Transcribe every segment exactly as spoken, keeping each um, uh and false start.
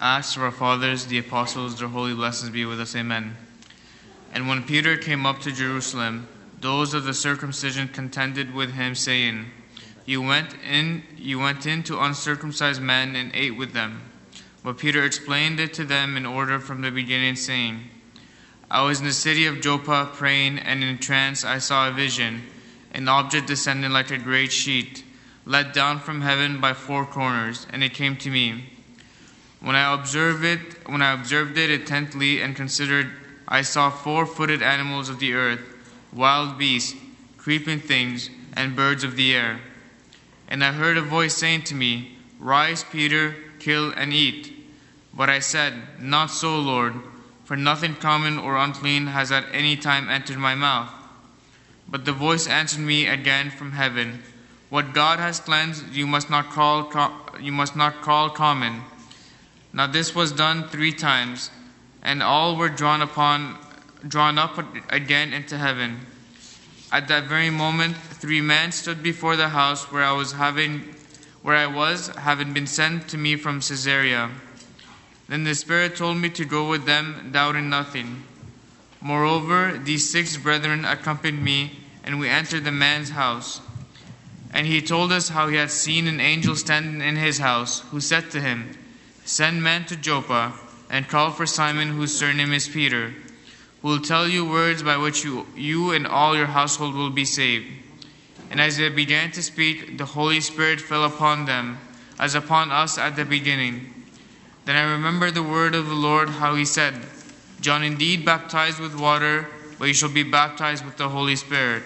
Acts of our fathers, the apostles, their holy blessings be with us. Amen. And when Peter came up to Jerusalem, those of the circumcision contended with him, saying, You went in, you went in to uncircumcised men and ate with them. But Peter explained it to them in order from the beginning, saying, I was in the city of Joppa praying, and in a trance I saw a vision, an object descending like a great sheet, let down from heaven by four corners, and it came to me. When I observed it, when I observed it intently and considered, I saw four-footed animals of the earth, wild beasts, creeping things, and birds of the air. And I heard a voice saying to me, Rise, Peter, kill and eat. But I said, Not so, Lord, for nothing common or unclean has at any time entered my mouth. But the voice answered me again from heaven, What God has cleansed, you must not call you must not call common. Now this was done three times, and all were drawn upon, drawn up again into heaven. At that very moment, three men stood before the house where I was having, where I was, having been sent to me from Caesarea. Then the Spirit told me to go with them, doubting nothing. Moreover, these six brethren accompanied me, and we entered the man's house. And he told us how he had seen an angel standing in his house, who said to him, Send men to Joppa, and call for Simon, whose surname is Peter, who will tell you words by which you, you and all your household will be saved. And as they began to speak, the Holy Spirit fell upon them, as upon us at the beginning. Then I remembered the word of the Lord, how he said, John indeed baptized with water, but you shall be baptized with the Holy Spirit.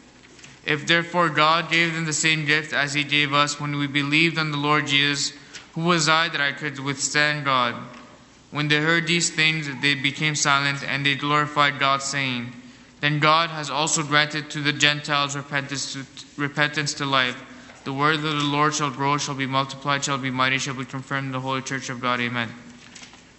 If therefore God gave them the same gift as he gave us when we believed on the Lord Jesus, who was I that I could withstand God? When they heard these things, they became silent, and they glorified God, saying, Then God has also granted to the Gentiles repentance to, repentance to life. The word of the Lord shall grow, shall be multiplied, shall be mighty, shall be confirmed in the holy church of God. Amen.